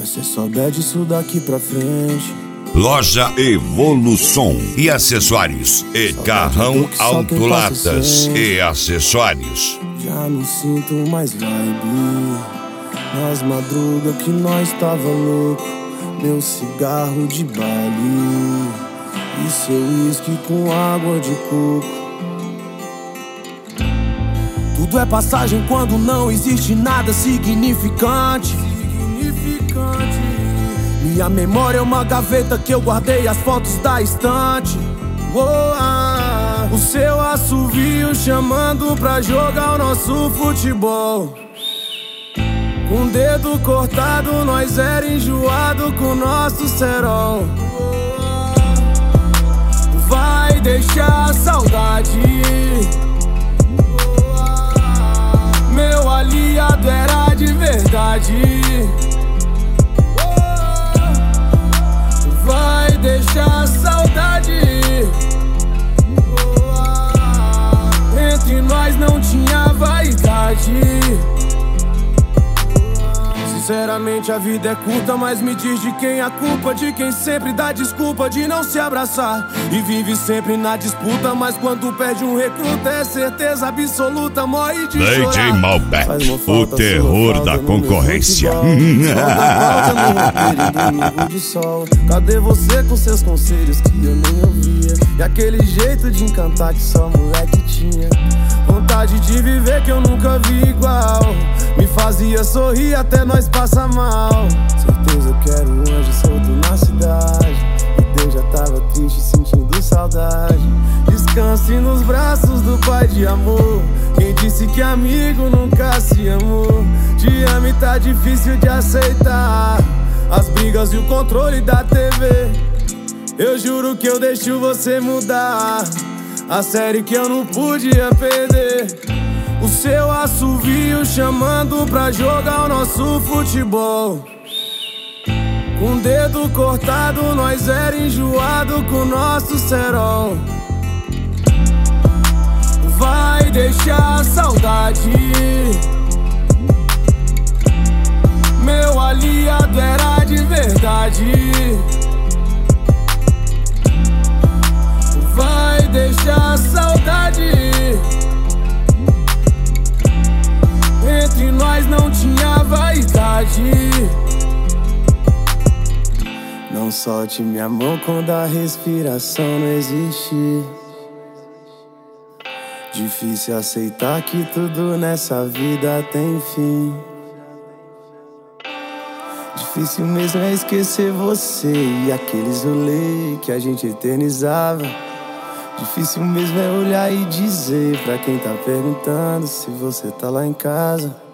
ser só bad isso daqui pra frente. Loja Evolução e acessórios e Carrão Autolatas e acessórios. Já não sinto mais vibe nas madrugas que nós tava louco. Meu cigarro de baile e seu uísque com água de coco. Tudo é passagem quando não existe nada significante. Minha memória é uma gaveta que eu guardei as fotos da estante. O seu assovio chamando pra jogar o nosso futebol. Com o dedo cortado, nós era enjoado com o nosso cerol. Vai deixar saudade. Meu aliado era de verdade. Vai deixar saudade. Entre nós não tinha vaidade. Sinceramente a vida é curta, mas me diz de quem a culpa. De quem sempre dá desculpa de não se abraçar e vive sempre na disputa, mas quando perde um recruta é certeza absoluta, morre de chorar. DJ Malbec, o terror da concorrência. Cadê você com seus conselhos que eu nem ouvia? E aquele jeito de encantar que só moleque tinha. Vontade de viver que eu nunca vi igual. Me fazia sorrir até nós passar mal. Certeza que era um anjo solto na cidade. E Deus já tava triste sentindo saudade. Descanse nos braços do pai de amor. Quem disse que amigo nunca se amou? Te amo e tá difícil de aceitar as brigas e o controle da TV. Eu juro que eu deixo você mudar a série que eu não podia perder. O seu assovio chamando pra jogar o nosso futebol. Com o dedo cortado, nós era enjoado com o nosso cerol. Vai deixar saudade. Meu aliado era de verdade. Vai deixar saudade. Entre nós não tinha vaidade. Não solte minha mão quando a respiração não existe. Difícil aceitar que tudo nessa vida tem fim. Difícil mesmo é esquecer você e aqueles rolês que a gente eternizava. Difícil mesmo é olhar e dizer pra quem tá perguntando se você tá lá em casa.